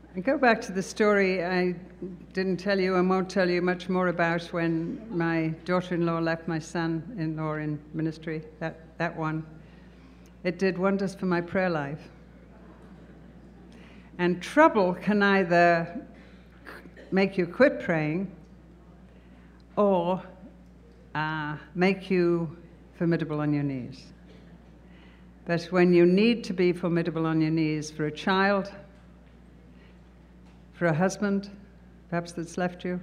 I go back to the story I didn't tell you and won't tell you much more about when my daughter-in-law left my son-in-law in ministry, that one. It did wonders for my prayer life. And trouble can either make you quit praying or make you formidable on your knees. But when you need to be formidable on your knees for a child, for a husband, perhaps that's left you,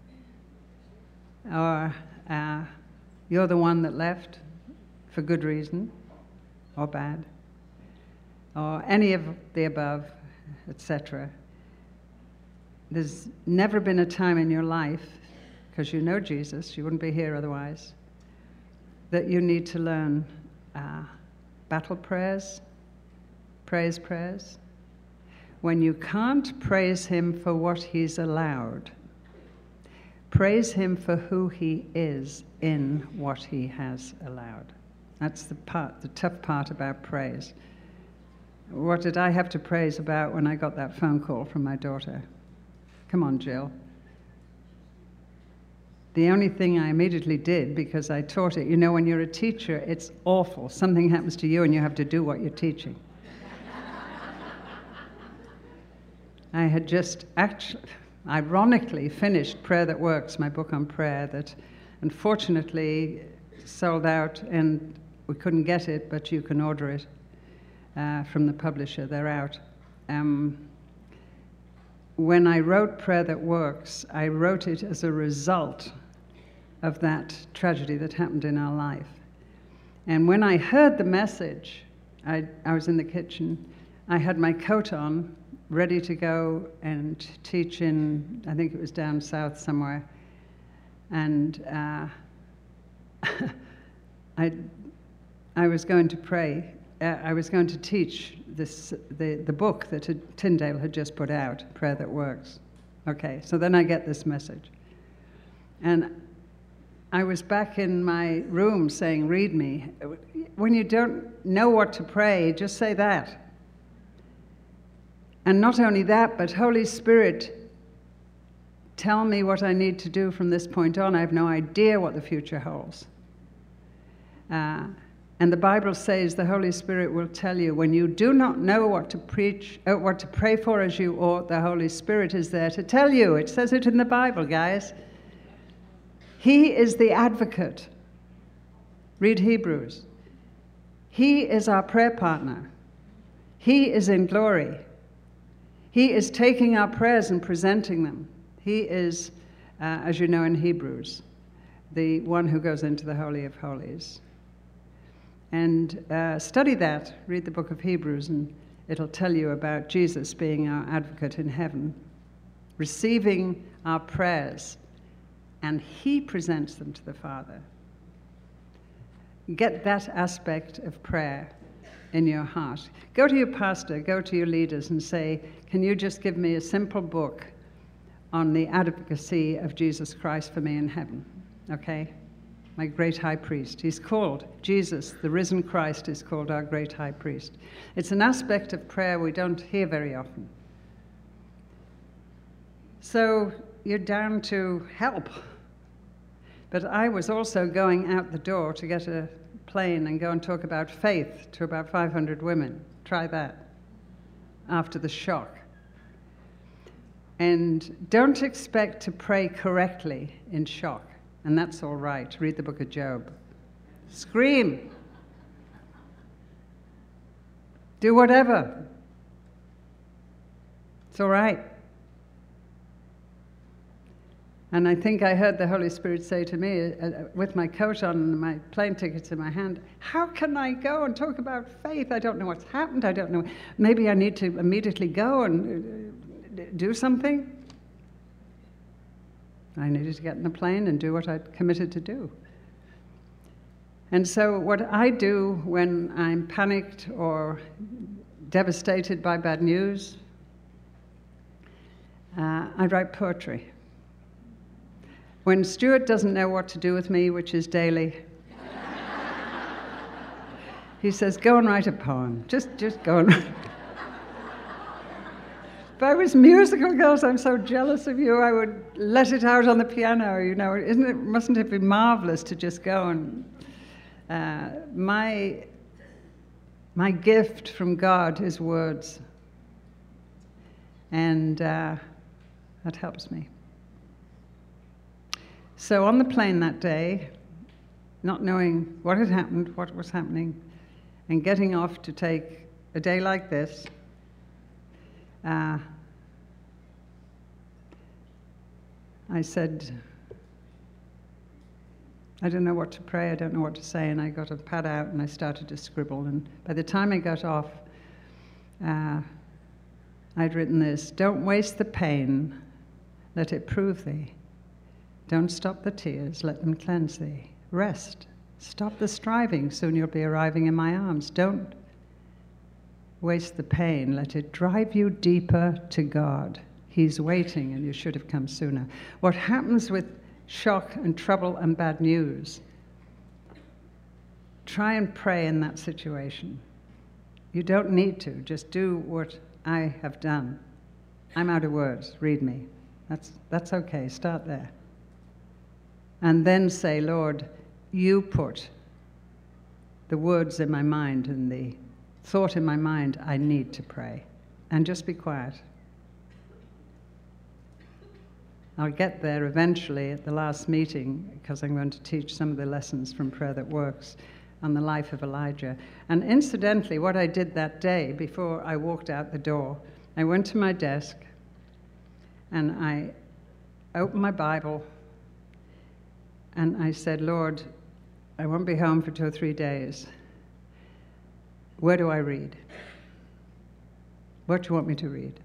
or you're the one that left for good reason or bad, or any of the above, etc. There's never been a time in your life, because you know Jesus, you wouldn't be here otherwise, that you need to learn battle prayers, praise prayers. When you can't praise him for what he's allowed, praise him for who he is in what he has allowed. That's the tough part about praise. What did I have to praise about when I got that phone call from my daughter? Come on, Jill. The only thing I immediately did, because I taught it, you know, when you're a teacher, it's awful. Something happens to you and you have to do what you're teaching. I had just ironically finished Prayer That Works, my book on prayer, that unfortunately sold out and we couldn't get it, but you can order it from the publisher. They're out. When I wrote Prayer That Works, I wrote it as a result of that tragedy that happened in our life. And when I heard the message, I was in the kitchen, I had my coat on, ready to go and teach in, I think it was down south somewhere. And I was going to pray. I was going to teach the book that Tyndale had just put out, Prayer That Works. Okay, so then I get this message. And I was back in my room saying, read me. When you don't know what to pray, just say that. And not only that, but Holy Spirit, tell me what I need to do from this point on. I have no idea what the future holds. And the Bible says the Holy Spirit will tell you when you do not know what to preach, what to pray for as you ought, the Holy Spirit is there to tell you. It says it in the Bible, guys. He is the advocate. Read Hebrews. He is our prayer partner. He is in glory. He is taking our prayers and presenting them. He is, as you know in Hebrews, the one who goes into the Holy of Holies. And study that, read the book of Hebrews, and it'll tell you about Jesus being our advocate in heaven, receiving our prayers, and he presents them to the Father. Get that aspect of prayer in your heart. Go to your pastor, go to your leaders and say, can you just give me a simple book on the advocacy of Jesus Christ for me in heaven? Okay? My great high priest. He's called Jesus, the risen Christ is called our great high priest. It's an aspect of prayer we don't hear very often. So you're down to help. But I was also going out the door to get a plane and go and talk about faith to about 500 women. Try that after the shock. And don't expect to pray correctly in shock. And that's all right. Read the book of Job. Scream. Do whatever. It's all right. And I think I heard the Holy Spirit say to me, with my coat on and my plane tickets in my hand, how can I go and talk about faith? I don't know what's happened. I don't know. Maybe I need to immediately go and do something. I needed to get in the plane and do what I'd committed to do. And so what I do when I'm panicked or devastated by bad news, I write poetry. When Stuart doesn't know what to do with me, which is daily, he says, go and write a poem. Just go and write. If I was musical, girls, I'm so jealous of you, I would let it out on the piano, you know. Mustn't it be marvelous to just go and... my gift from God is words. And that helps me. So on the plane that day, not knowing what had happened, what was happening, and getting off to take a day like this, I said, I don't know what to pray, I don't know what to say, and I got a pad out and I started to scribble, and by the time I got off, I'd written this: don't waste the pain, let it prove thee. Don't stop the tears, let them cleanse thee. Rest, stop the striving, soon you'll be arriving in my arms. Don't waste the pain, let it drive you deeper to God. He's waiting and you should have come sooner. What happens with shock and trouble and bad news, try and pray in that situation. You don't need to, just do what I have done. I'm out of words, read me. That's okay, start there. And then say, Lord, you put the words in my mind and the thought in my mind, I need to pray. And just be quiet. I'll get there eventually at the last meeting, because I'm going to teach some of the lessons from Prayer That Works on the life of Elijah. And incidentally, what I did that day, before I walked out the door, I went to my desk and I opened my Bible and I said, Lord, I won't be home for 2 or 3 days. Where do I read? What do you want me to read?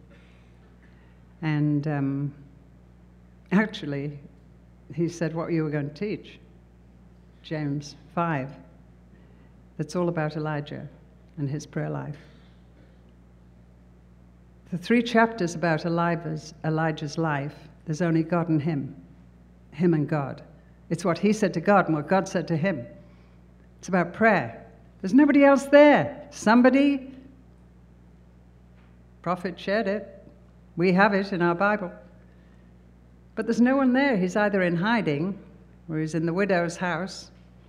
And actually, he said what you were going to teach, James 5. That's all about Elijah and his prayer life. The 3 chapters about Elijah's life, there's only God and him and God. It's what he said to God and what God said to him. It's about prayer. There's nobody else there. Somebody, prophet shared it. We have it in our Bible. But there's no one there. He's either in hiding or he's in the widow's house,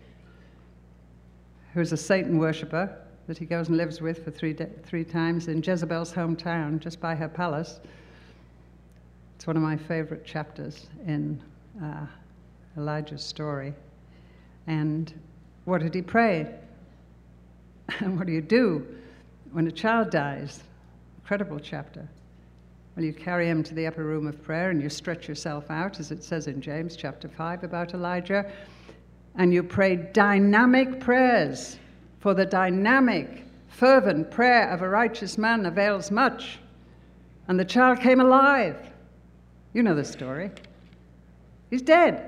who's a Satan worshipper that he goes and lives with for three times in Jezebel's hometown, just by her palace. It's one of my favorite chapters in Elijah's story. And what did he pray? And what do you do when a child dies? Incredible chapter. Well, you carry him to the upper room of prayer and you stretch yourself out, as it says in James chapter 5 about Elijah, and you pray dynamic prayers. For the dynamic, fervent prayer of a righteous man avails much. And the child came alive. You know the story. He's dead.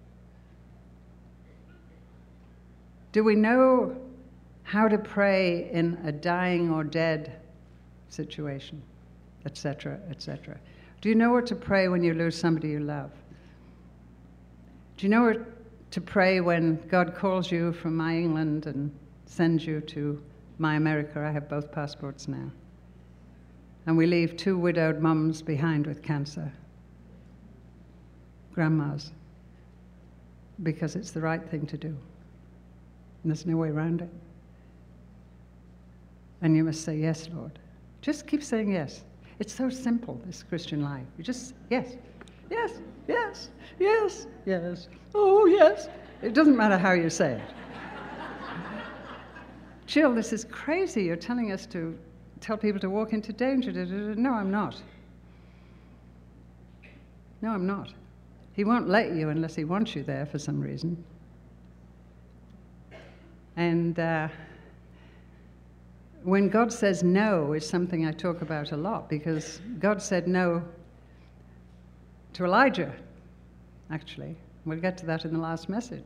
Do we know how to pray in a dying or dead situation, etc., etc.? Do you know what to pray when you lose somebody you love? Do you know what to pray when God calls you from my England and sends you to my America? I have both passports now. And we leave 2 widowed mums behind with cancer. Grandmas. Because it's the right thing to do. And there's no way around it. And you must say, yes, Lord. Just keep saying yes. It's so simple, this Christian life. You just, yes, yes, yes, yes, yes, oh, yes. It doesn't matter how you say it. Jill, this is crazy. You're telling us to tell people to walk into danger. No, I'm not. No, I'm not. He won't let you unless he wants you there for some reason. And when God says no is something I talk about a lot, because God said no to Elijah, actually. We'll get to that in the last message.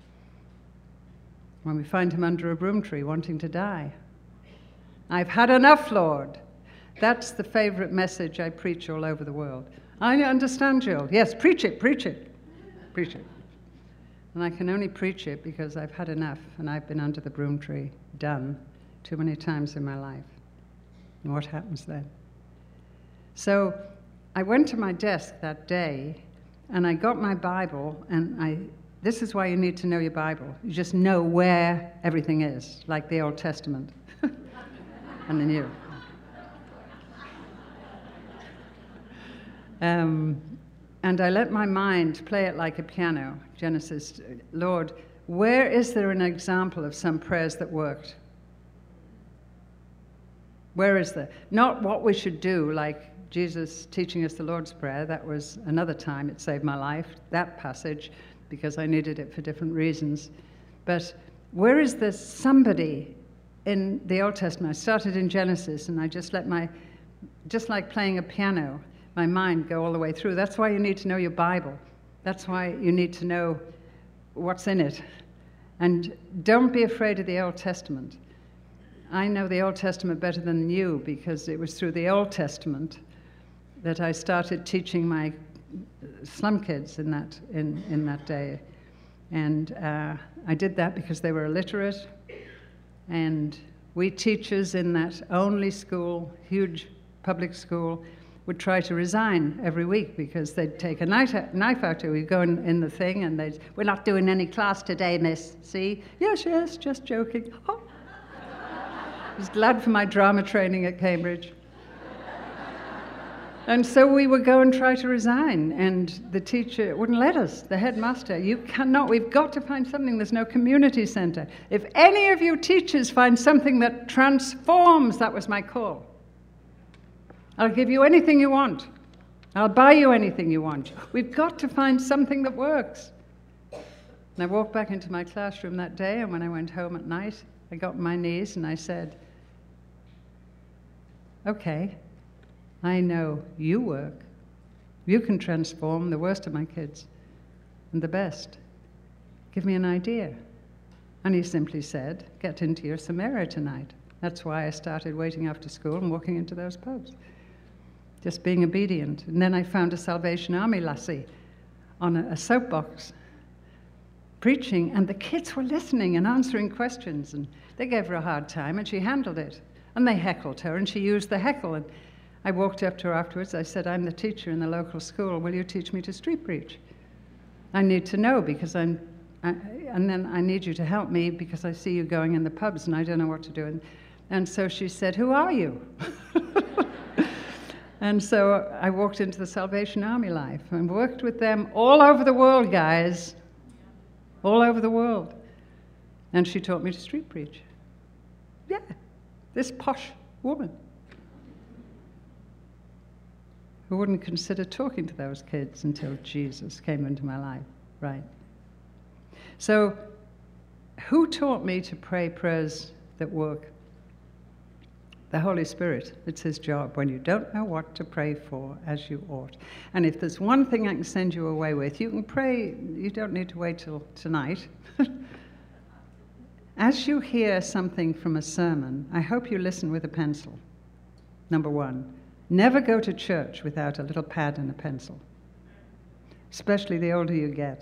When we find him under a broom tree wanting to die. I've had enough, Lord. That's the favorite message I preach all over the world. I understand, Jill. Yes, preach it, preach it, preach it. And I can only preach it because I've had enough and I've been under the broom tree, done, too many times in my life. And what happens then? So I went to my desk that day, and I got my Bible, and this is why you need to know your Bible. You just know where everything is, like the Old Testament and the New. And I let my mind play it like a piano. Genesis, Lord, where is there an example of some prayers that worked? Where is there? Not what we should do, like Jesus teaching us the Lord's Prayer. That was another time it saved my life, that passage, because I needed it for different reasons. But where is there somebody in the Old Testament? I started in Genesis, and I just let just like playing a piano, my mind go all the way through. That's why you need to know your Bible. That's why you need to know what's in it. And don't be afraid of the Old Testament. I know the Old Testament better than the New, because it was through the Old Testament that I started teaching my slum kids in that day. And I did that because they were illiterate. And we teachers in that only school, huge public school, would try to resign every week because they'd take a knife out to. We'd go in the thing and they'd, we're not doing any class today, miss. See? Yes, just joking. Oh. I was glad for my drama training at Cambridge. And so we would go and try to resign, and the teacher wouldn't let us, the headmaster. You cannot, we've got to find something. There's no community center. If any of you teachers find something that transforms, that was my call. I'll give you anything you want. I'll buy you anything you want. We've got to find something that works. And I walked back into my classroom that day, and when I went home at night, I got on my knees and I said, okay, I know you work. You can transform the worst of my kids and the best. Give me an idea. And he simply said, get into your Samaria tonight. That's why I started waiting after school and walking into those pubs. Just being obedient. And then I found a Salvation Army lassie on a soapbox preaching, and the kids were listening and answering questions, and they gave her a hard time, and she handled it. And they heckled her, and she used the heckle. And I walked up to her afterwards. I said, I'm the teacher in the local school. Will you teach me to street preach? I need to know, because and then I need you to help me, because I see you going in the pubs and I don't know what to do. And so she said, who are you? And so I walked into the Salvation Army life and worked with them all over the world, guys. All over the world. And she taught me to street preach. Yeah, this posh woman who wouldn't consider talking to those kids until Jesus came into my life, right? So, who taught me to pray prayers that work? The Holy Spirit. It's his job when you don't know what to pray for as you ought. And if there's one thing I can send you away with, you can pray, you don't need to wait till tonight. As you hear something from a sermon, I hope you listen with a pencil. Number one, never go to church without a little pad and a pencil, especially the older you get.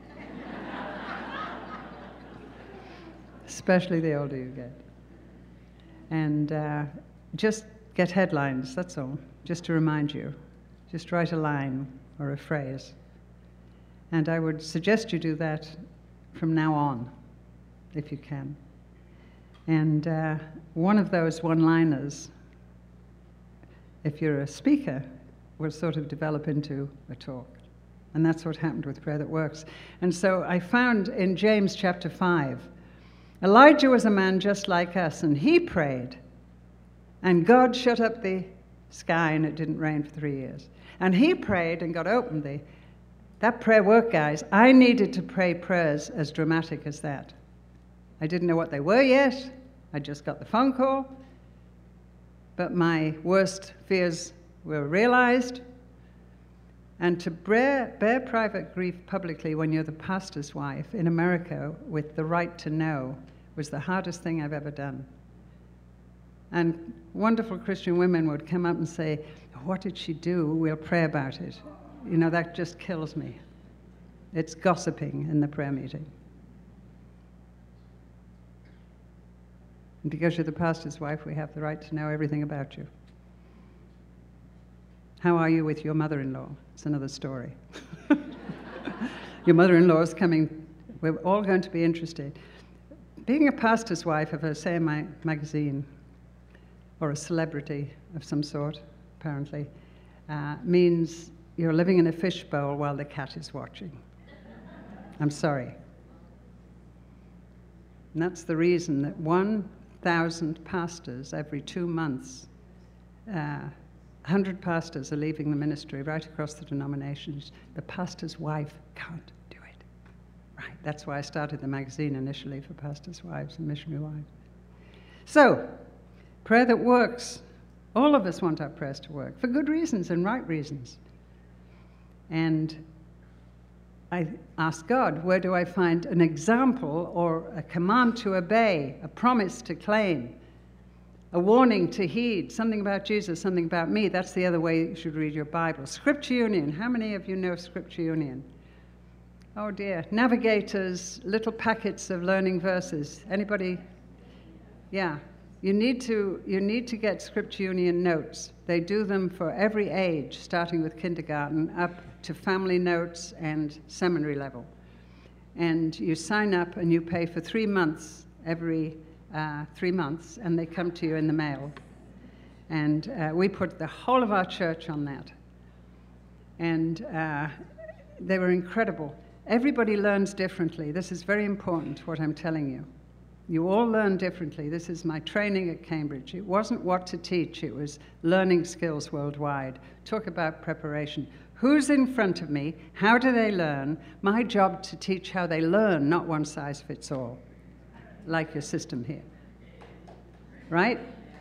Especially the older you get. And just get headlines, that's all, just to remind you. Just write a line or a phrase. And I would suggest you do that from now on, if you can. And one of those one-liners, if you're a speaker, will sort of develop into a talk. And that's what happened with Prayer That Works. And so I found in James chapter 5, Elijah was a man just like us, and he prayed, and God shut up the sky and it didn't rain for 3 years. And he prayed and God opened that prayer worked, guys. I needed to pray prayers as dramatic as that. I didn't know what they were yet. I just got the phone call. But my worst fears were realized. And to bear private grief publicly when you're the pastor's wife in America with the right to know was the hardest thing I've ever done. And wonderful Christian women would come up and say, what did she do? We'll pray about it. You know, that just kills me. It's gossiping in the prayer meeting. And because you're the pastor's wife, we have the right to know everything about you. How are you with your mother-in-law? It's another story. Your mother-in-law is coming. We're all going to be interested. Being a pastor's wife, if I say in my magazine, or a celebrity of some sort, apparently, means you're living in a fishbowl while the cat is watching. I'm sorry. And that's the reason that 1,000 pastors every 2 months, 100 pastors are leaving the ministry right across the denominations. The pastor's wife can't do it. Right, that's why I started the magazine initially for pastors' wives and missionary wives. So, prayer that works. All of us want our prayers to work for good reasons and right reasons. And I ask God, where do I find an example or a command to obey, a promise to claim, a warning to heed, something about Jesus, something about me? That's the other way you should read your Bible. Scripture Union. How many of you know Scripture Union? Oh dear. Navigators, little packets of learning verses. Anybody? Yeah. You need to get Scripture Union notes. They do them for every age, starting with kindergarten up to family notes and seminary level. And you sign up and you pay for 3 months, every 3 months, and they come to you in the mail. And we put the whole of our church on that. And they were incredible. Everybody learns differently. This is very important, what I'm telling you. You all learn differently. This is my training at Cambridge. It wasn't what to teach, it was learning skills worldwide. Talk about preparation. Who's in front of me? How do they learn? My job to teach how they learn, not one size fits all, like your system here. Right?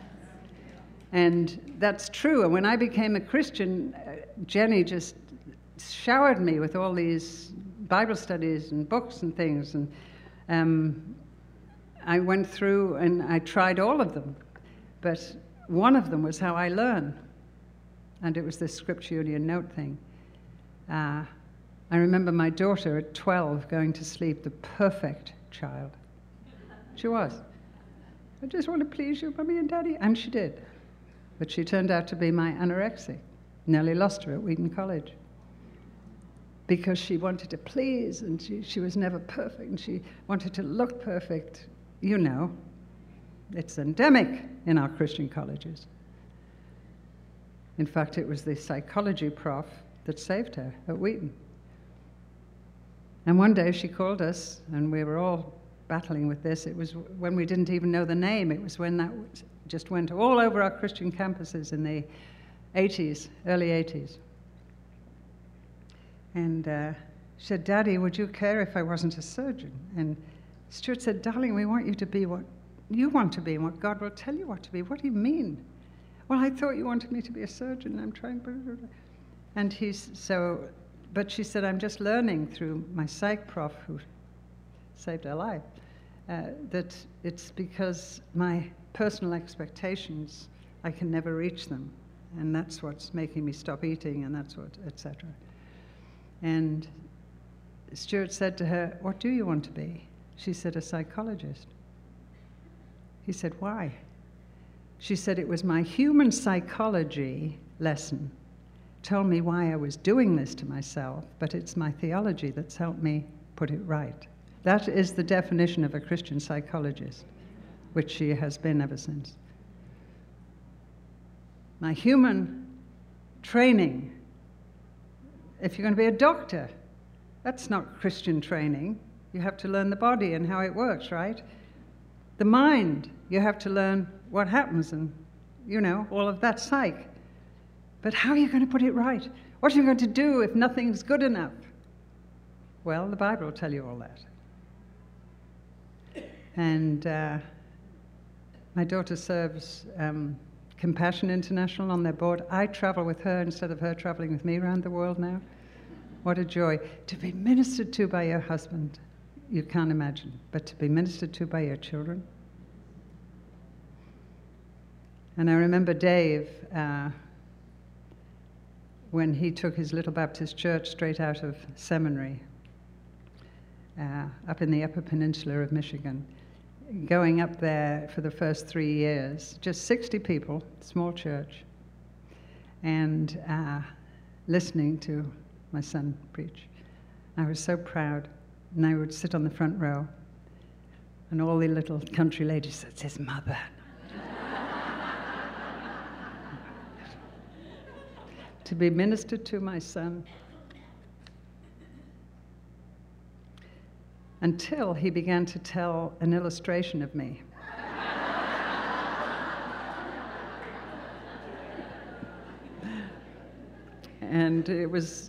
And that's true. And when I became a Christian, Jenny just showered me with all these Bible studies and books and things. And I went through and I tried all of them, but one of them was how I learn, and it was this Scripture Union note thing. I remember my daughter at 12 going to sleep, the perfect child. She was. I just want to please you, Mummy and Daddy, and she did. But she turned out to be my anorexic. Nearly lost her at Wheaton College. Because she wanted to please, and she was never perfect, and she wanted to look perfect. You know, it's endemic in our Christian colleges. In fact, it was the psychology prof that saved her at Wheaton. And one day she called us, and we were all battling with this. It was when we didn't even know the name. It was when that just went all over our Christian campuses in the 80s, early 80s. And she said, Daddy, would you care if I wasn't a surgeon? And Stuart said, darling, we want you to be what you want to be and what God will tell you what to be. What do you mean? Well, I thought you wanted me to be a surgeon. I'm trying. And but she said, I'm just learning through my psych prof who saved her life, that it's because my personal expectations, I can never reach them. And that's what's making me stop eating, and that's what, etc. And Stuart said to her, what do you want to be? She said, a psychologist. He said, why? She said, it was my human psychology lesson told me why I was doing this to myself, but it's my theology that's helped me put it right. That is the definition of a Christian psychologist, which she has been ever since. My human training, if you're going to be a doctor, that's not Christian training. You have to learn the body and how it works, right? The mind, you have to learn what happens and, you know, all of that psych. But how are you going to put it right? What are you going to do if nothing's good enough? Well, the Bible will tell you all that. And my daughter serves Compassion International on their board. I travel with her instead of her traveling with me around the world now. What a joy. To be ministered to by your husband, you can't imagine, but to be ministered to by your children. And I remember Dave, when he took his little Baptist church straight out of seminary, up in the Upper Peninsula of Michigan, going up there for the first 3 years, just 60 people, small church. and listening to my son preach. I was so proud, and I would sit on the front row, and all the little country ladies said, "It's his mother." To be ministered to my son, until he began to tell an illustration of me. And it was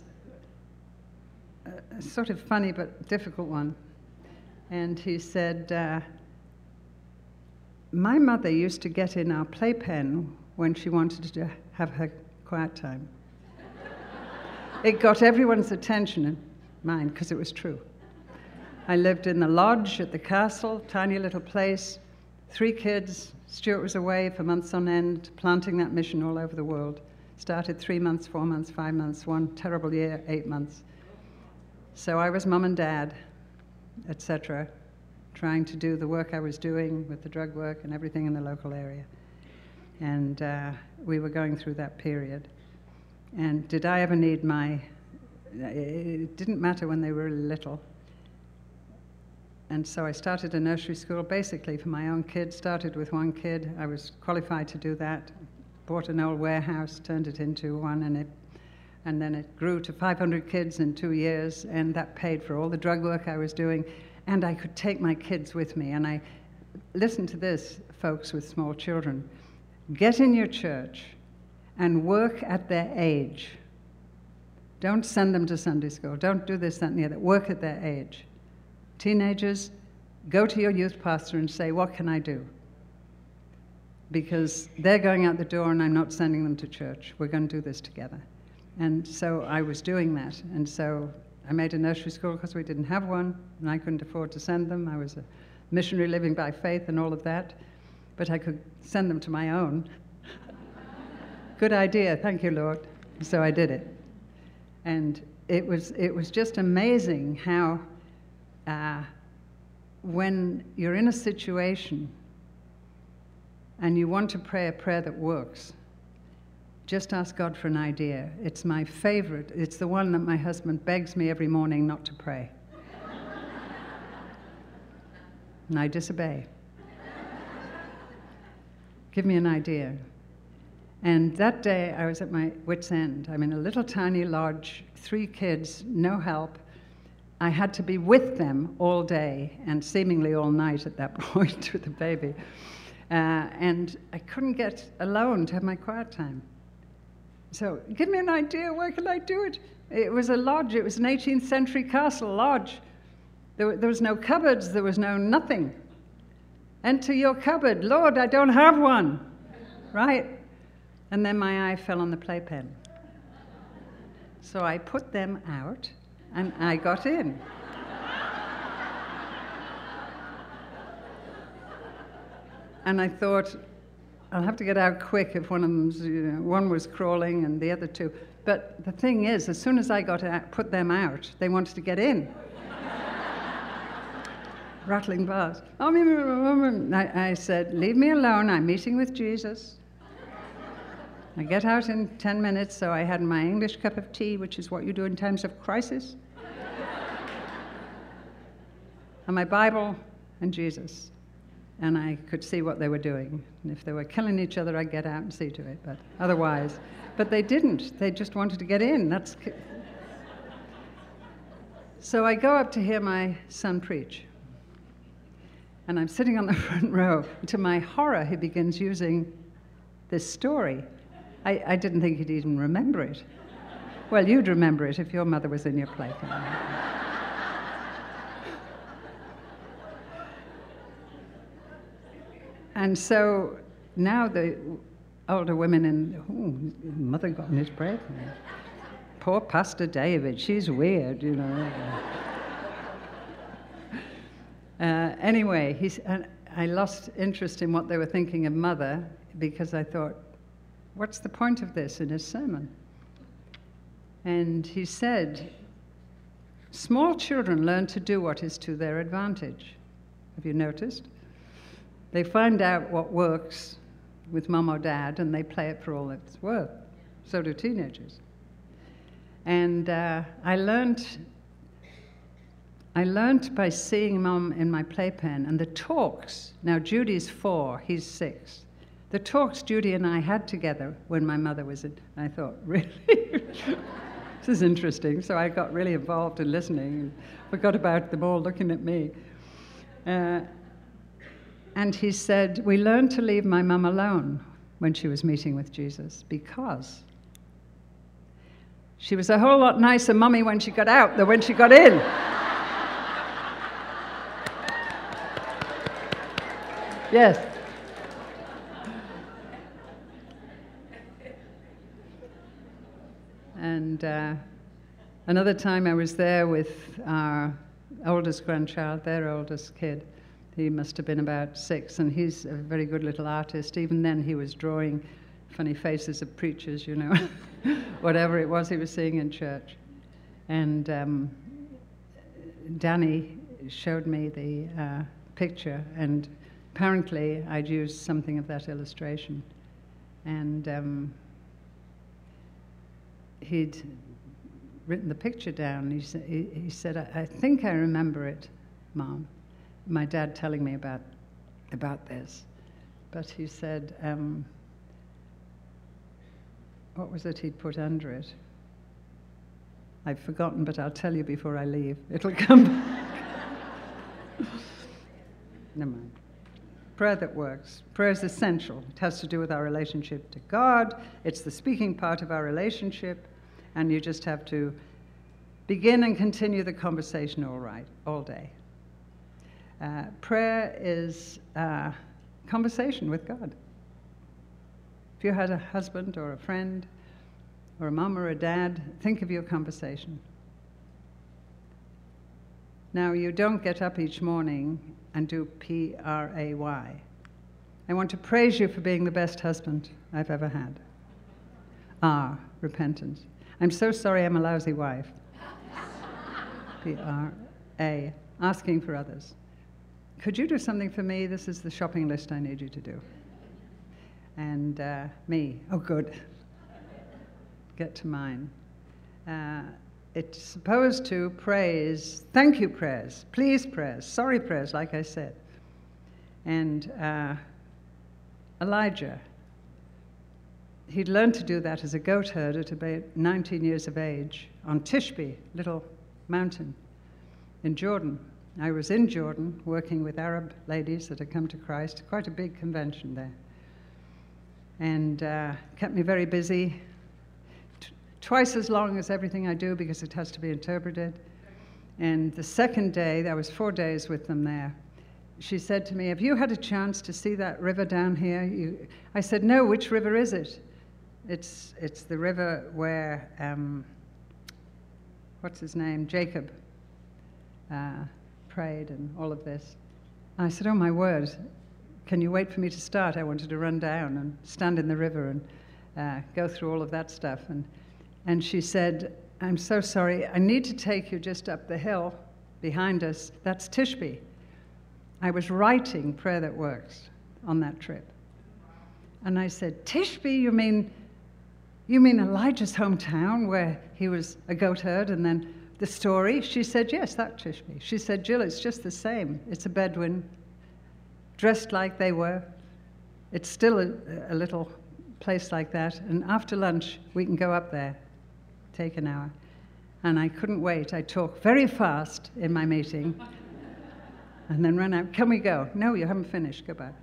a sort of funny but difficult one. And he said, my mother used to get in our playpen when she wanted to have her quiet time. It got everyone's attention, and mine, because it was true. I lived in the lodge at the castle, tiny little place, 3 kids. Stuart was away for months on end, planting that mission all over the world. Started 3 months, 4 months, 5 months, one terrible year, 8 months. So I was mum and dad, etc., trying to do the work I was doing with the drug work and everything in the local area. And we were going through that period. And did I ever need it didn't matter when they were really little. And so I started a nursery school basically for my own kids, started with 1 kid. I was qualified to do that, bought an old warehouse, turned it into one, and then it grew to 500 kids in 2 years, and that paid for all the drug work I was doing, and I could take my kids with me. And I listen to this, folks with small children. Get in your church and work at their age. Don't send them to Sunday school. Don't do this, that, and the other. Work at their age. Teenagers, go to your youth pastor and say, what can I do? Because they're going out the door and I'm not sending them to church. We're going to do this together. And so I was doing that. And so I made a nursery school because we didn't have one, and I couldn't afford to send them. I was a missionary living by faith and all of that. But I could send them to my own. Good idea, thank you, Lord. So I did it. And it was just amazing how when you're in a situation and you want to pray a prayer that works, just ask God for an idea. It's my favorite. It's the one that my husband begs me every morning not to pray. And I disobey. Give me an idea. And that day, I was at my wit's end. I'm in a little tiny lodge, 3 kids, no help. I had to be with them all day and seemingly all night at that point with the baby. And I couldn't get alone to have my quiet time. So give me an idea, where can I do it? It was a lodge, it was an 18th century castle lodge. There was no cupboards, there was no nothing. Enter your cupboard. Lord, I don't have one. Right? And then my eye fell on the playpen. So I put them out, and I got in. And I thought, I'll have to get out quick if one of them's, one was crawling and the other 2. But the thing is, as soon as I put them out, they wanted to get in. Rattling bars. I said, leave me alone, I'm meeting with Jesus. I get out in 10 minutes, so I had my English cup of tea, which is what you do in times of crisis, and my Bible and Jesus. And I could see what they were doing. And if they were killing each other, I'd get out and see to it, but otherwise. But they didn't. They just wanted to get in. So I go up to hear my son preach. And I'm sitting on the front row. To my horror, he begins using this story. I didn't think he'd even remember it. Well, you'd remember it if your mother was in your place. And so now the older women in, mother got in his breath. Poor Pastor David, she's weird, you know. Anyway, I lost interest in what they were thinking of mother because I thought, what's the point of this in his sermon? And he said, small children learn to do what is to their advantage. Have you noticed? They find out what works with mum or dad and they play it for all it's worth. So do teenagers. And I learned by seeing Mum in my playpen, and the talks. Now Judy's 4, he's 6. The talks Judy and I had together when my mother was in, I thought, really? This is interesting. So I got really involved in listening and forgot about them all looking at me. And he said, we learned to leave my mum alone when she was meeting with Jesus because she was a whole lot nicer mummy when she got out than when she got in. Yes. And another time I was there with our oldest grandchild, their oldest kid. He must have been about 6, and he's a very good little artist. Even then he was drawing funny faces of preachers, you know, whatever it was he was seeing in church. And Danny showed me the picture, and apparently I'd used something of that illustration. And he'd written the picture down. He said, I think I remember it, Mom. My dad telling me about this. But he said, what was it he'd put under it? I've forgotten, but I'll tell you before I leave. It'll come back. Never mind. Prayer that works. Prayer is essential. It has to do with our relationship to God. It's the speaking part of our relationship. And you just have to begin and continue the conversation all day. Prayer is conversation with God. If you had a husband or a friend or a mum or a dad, think of your conversation. Now, you don't get up each morning and do P-R-A-Y. I want to praise you for being the best husband I've ever had. R, repentance. I'm so sorry I'm a lousy wife. P-R-A, asking for others. Could you do something for me? This is the shopping list I need you to do. And me, oh good. Get to mine. It's supposed to praise, thank you prayers, please prayers, sorry prayers, like I said. And Elijah, he'd learned to do that as a goat herder at about 19 years of age on Tishbe, little mountain in Jordan. I was in Jordan working with Arab ladies that had come to Christ, quite a big convention there. And kept me very busy, twice as long as everything I do because it has to be interpreted. And the second day, there was 4 days with them there, she said to me, have you had a chance to see that river down here? I said, no, which river is it? It's the river where, what's his name, Jacob prayed and all of this. I said, oh my word, can you wait for me to start? I wanted to run down and stand in the river and go through all of that stuff. And she said, I'm so sorry, I need to take you just up the hill behind us. That's Tishbe. I was writing Prayer That Works on that trip. And I said, Tishbe, you mean Elijah's hometown where he was a goat herd and then the story? She said, yes, that Tishbe. She said, Jill, it's just the same. It's a Bedouin, dressed like they were. It's still a little place like that. And after lunch, we can go up there, take an hour. And I couldn't wait. I talked very fast in my meeting and then ran out. Can we go? No, you haven't finished. Go back.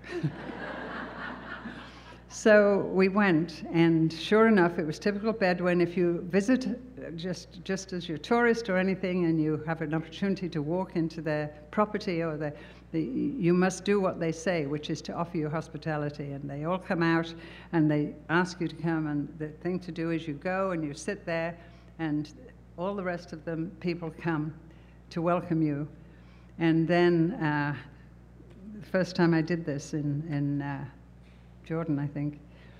So we went, and sure enough, it was typical Bedouin. If you visit just as you're a tourist or anything, and you have an opportunity to walk into their property, or you must do what they say, which is to offer you hospitality. And they all come out, and they ask you to come, and the thing to do is you go and you sit there, and all the rest of them, people come to welcome you. And then the first time I did this in Jordan, I think,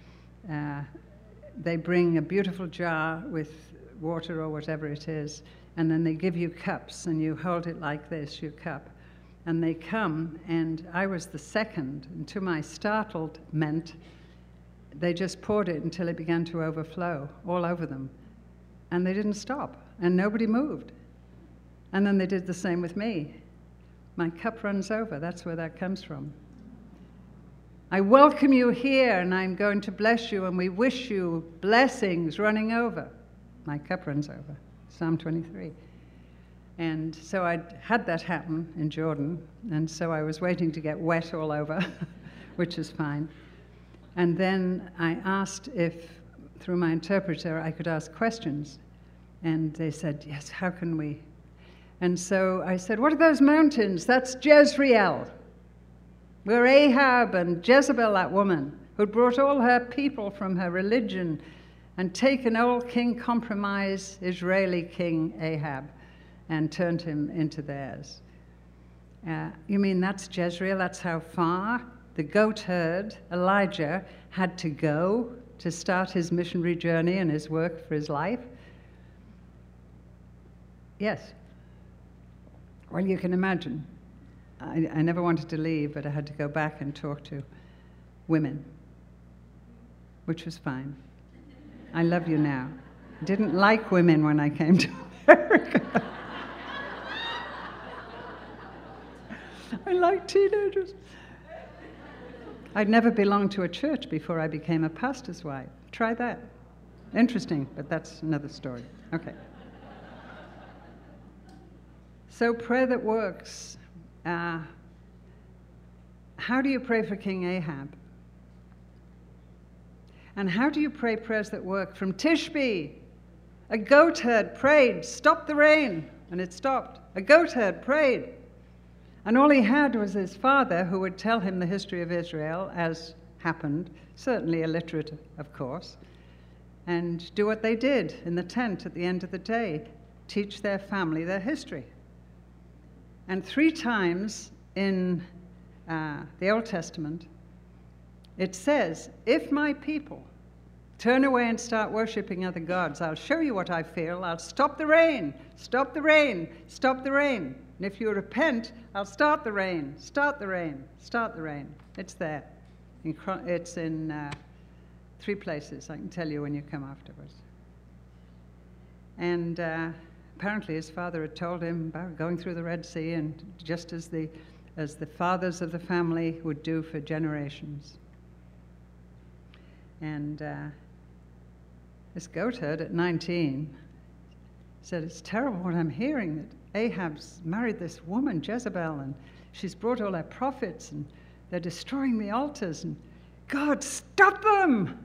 they bring a beautiful jar with water or whatever it is, and then they give you cups, and you hold it like this, your cup. And they come, and I was the second, and to my startlement, they just poured it until it began to overflow all over them. And they didn't stop, and nobody moved. And then they did the same with me. My cup runs over. That's where that comes from. I welcome you here, and I'm going to bless you, and we wish you blessings running over. My cup runs over. Psalm 23. And so I'd had that happen in Jordan, and so I was waiting to get wet all over, which is fine. And then I asked if, through my interpreter, I could ask questions. And they said, yes, how can we? And so I said, what are those mountains? That's Jezreel. We're Ahab and Jezebel, that woman, who'd brought all her people from her religion and taken old King Compromise, Israeli King Ahab, and turned him into theirs. You mean that's Jezreel? That's how far the goat herd, Elijah, had to go to start his missionary journey and his work for his life? Yes. Well, you can imagine. I never wanted to leave, but I had to go back and talk to women, which was fine. I love you now. Didn't like women when I came to America. I like teenagers. I'd never belonged to a church before I became a pastor's wife. Try that. Interesting, but that's another story. Okay. So prayer that works. How do you pray for King Ahab? And how do you pray prayers that work? From Tishbe, a goat herd prayed, stop the rain, and it stopped. A goat herd prayed. And all he had was his father, who would tell him the history of Israel, as happened, certainly illiterate, of course, and do what they did in the tent at the end of the day, teach their family their history. And 3 times in the Old Testament, it says, if my people turn away and start worshipping other gods, I'll show you what I feel. I'll stop the rain, stop the rain, stop the rain. And if you repent, I'll start the rain, start the rain, start the rain. It's there. It's in 3 places. I can tell you when you come afterwards. And apparently his father had told him about going through the Red Sea, and just as the fathers of the family would do for generations. And this goat herd at 19 said, it's terrible what I'm hearing, that Ahab's married this woman, Jezebel, and she's brought all her prophets, and they're destroying the altars, and God, stop them!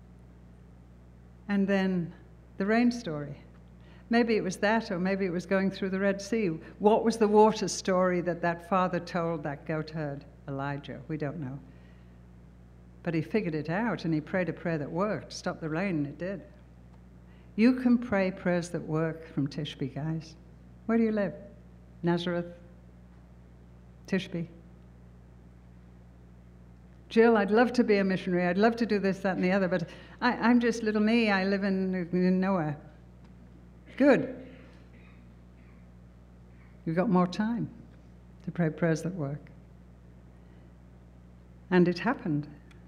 And then the rain story. Maybe it was that, or maybe it was going through the Red Sea. What was the water story that father told that goat herd, Elijah? We don't know. But he figured it out, and he prayed a prayer that worked. Stop the rain, and it did. You can pray prayers that work from Tishbe, guys. Where do you live? Nazareth? Tishbe? Jill, I'd love to be a missionary. I'd love to do this, that, and the other, but I'm just little me. I live in nowhere. Good. You've got more time to pray prayers that work. And it happened.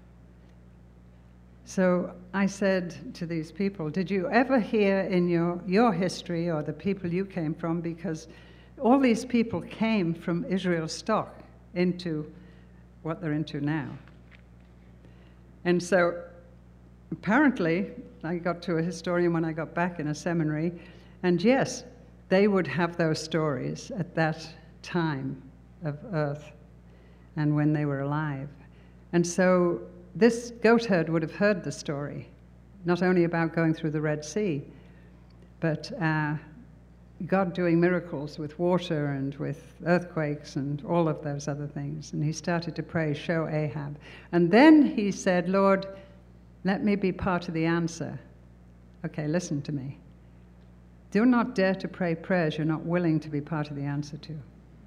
So I said to these people, did you ever hear in your history, or the people you came from, because all these people came from Israel's stock into what they're into now. And so apparently, I got to a historian when I got back in a seminary, and yes, they would have those stories at that time of earth and when they were alive. And so this goat herd would have heard the story, not only about going through the Red Sea, but God doing miracles with water and with earthquakes and all of those other things. And he started to pray, show Ahab. And then he said, Lord, let me be part of the answer. Okay, listen to me. Do not dare to pray prayers you're not willing to be part of the answer to.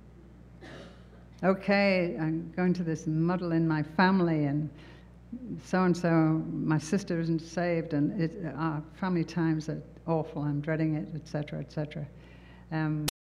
Okay, I'm going to this muddle in my family, and so-and-so, my sister isn't saved, and our family times are awful, I'm dreading it, etc., etc.